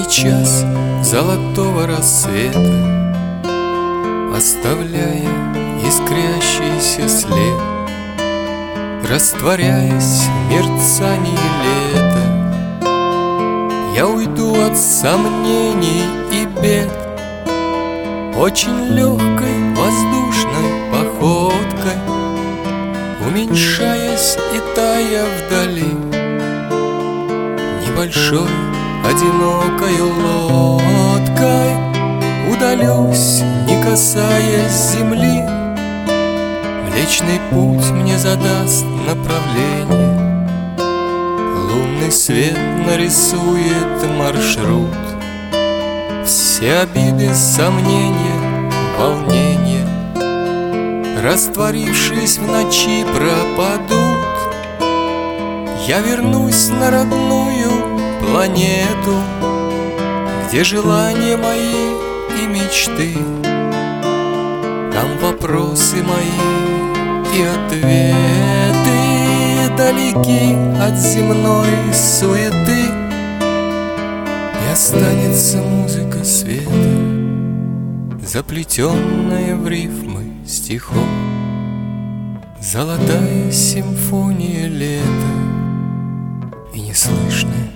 час золотого рассвета, оставляя искрящийся след, растворяясь в мерцании лета, я уйду от сомнений и бед очень легкой воздушной походкой, уменьшаясь и тая вдали, небольшой одинокой лодкой удалюсь, не касаясь земли. Млечный путь мне задаст направление, лунный свет нарисует маршрут. Все обиды, сомнения, волнения, растворившись в ночи, пропадут. Я вернусь на родную планету, где желания мои и мечты. Там вопросы мои и ответы далеки от земной суеты. И останется музыка света, заплетенная в рифмы стихов, золотая симфония лета и неслышная